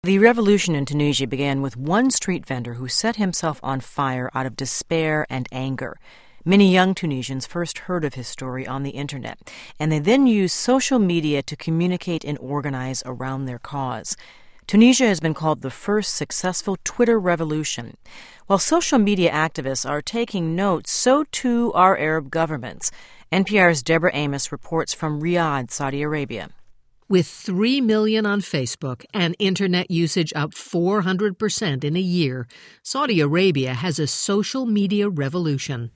The revolution in Tunisia began with one street vendor who set himself on fire out of despair and anger. Many young Tunisians first heard of his story on the internet, and they then used social media to communicate and organize around their cause. Tunisia has been called the first successful Twitter revolution. While social media activists are taking note, so too are Arab governments. NPR's Deborah Amos reports from Riyadh, Saudi Arabia. With 3 million on Facebook and internet usage up 400% in a year, Saudi Arabia has a social media revolution.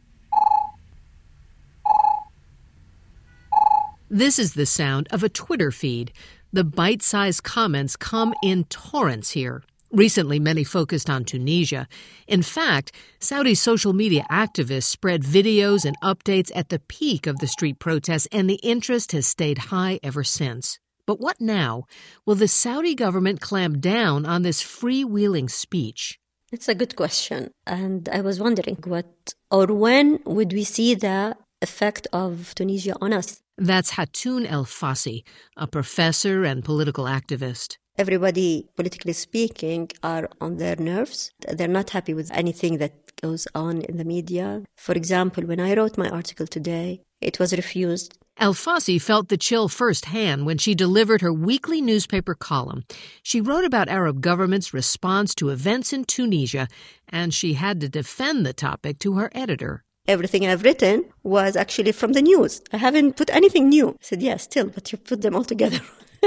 This is the sound of a Twitter feed. The bite-sized comments come in torrents here. Recently, many focused on Tunisia. In fact, Saudi social media activists spread videos and updates at the peak of the street protests, and the interest has stayed high ever since. But what now? Will the Saudi government clamp down on this freewheeling speech? It's a good question. And I was wondering what or when would we see the effect of Tunisia on us? That's Hatoun El Fassi, a professor and political activist. Everybody, politically speaking, are on their nerves. They're not happy with anything that goes on in the media. For example, when I wrote my article today, it was refused. El Fassi felt the chill firsthand when she delivered her weekly newspaper column. She wrote about Arab governments' response to events in Tunisia, and she had to defend the topic to her editor. Everything I've written was actually from the news. I haven't put anything new. I said, yes, still, but you put them all together.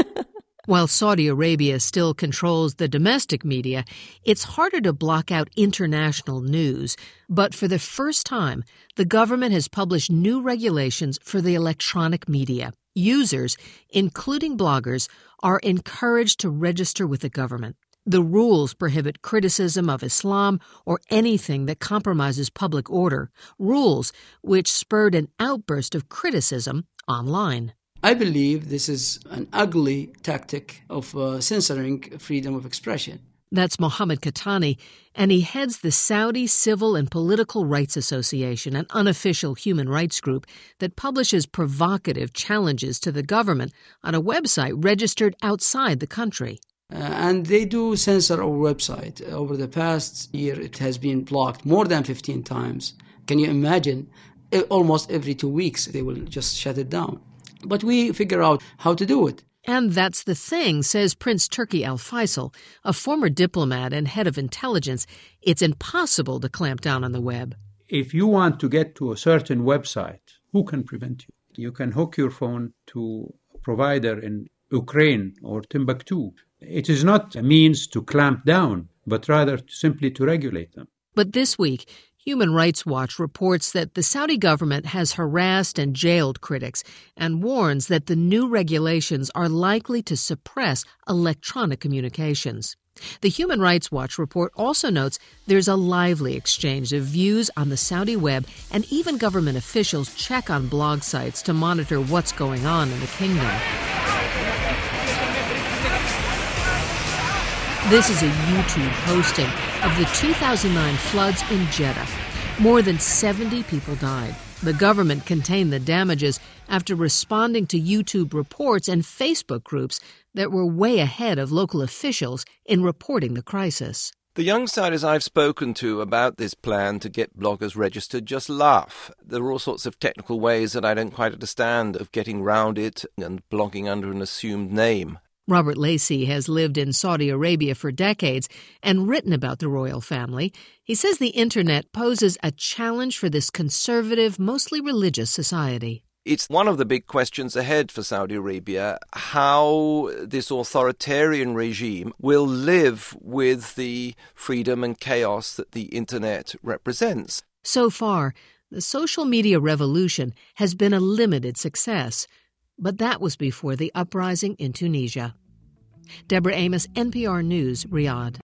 While Saudi Arabia still controls the domestic media, it's harder to block out international news. But for the first time, the government has published new regulations for the electronic media. Users, including bloggers, are encouraged to register with the government. The rules prohibit criticism of Islam or anything that compromises public order, rules which spurred an outburst of criticism online. I believe this is an ugly tactic of censoring freedom of expression. That's Mohammed Katani, and he heads the Saudi Civil and Political Rights Association, an unofficial human rights group that publishes provocative challenges to the government on a website registered outside the country. And they do censor our website. Over the past year, it has been blocked more than 15 times. Can you imagine? Almost every 2 weeks, they will just shut it down. But we figure out how to do it. And that's the thing, says Prince Turki Al Faisal, a former diplomat and head of intelligence. It's impossible to clamp down on the web. If you want to get to a certain website, who can prevent you? You can hook your phone to a provider in Ukraine or Timbuktu. It is not a means to clamp down, but rather simply to regulate them. But this week, Human Rights Watch reports that the Saudi government has harassed and jailed critics and warns that the new regulations are likely to suppress electronic communications. The Human Rights Watch report also notes there's a lively exchange of views on the Saudi web, and even government officials check on blog sites to monitor what's going on in the kingdom. This is a YouTube posting of the 2009 floods in Jeddah. More than 70 people died. The government contained the damages after responding to YouTube reports and Facebook groups that were way ahead of local officials in reporting the crisis. The young Saudis I've spoken to about this plan to get bloggers registered just laugh. There are all sorts of technical ways that I don't quite understand of getting round it and blogging under an assumed name. Robert Lacey has lived in Saudi Arabia for decades and written about the royal family. He says the internet poses a challenge for this conservative, mostly religious society. It's one of the big questions ahead for Saudi Arabia, how this authoritarian regime will live with the freedom and chaos that the internet represents. So far, the social media revolution has been a limited success. But that was before the uprising in Tunisia. Deborah Amos, NPR News, Riyadh.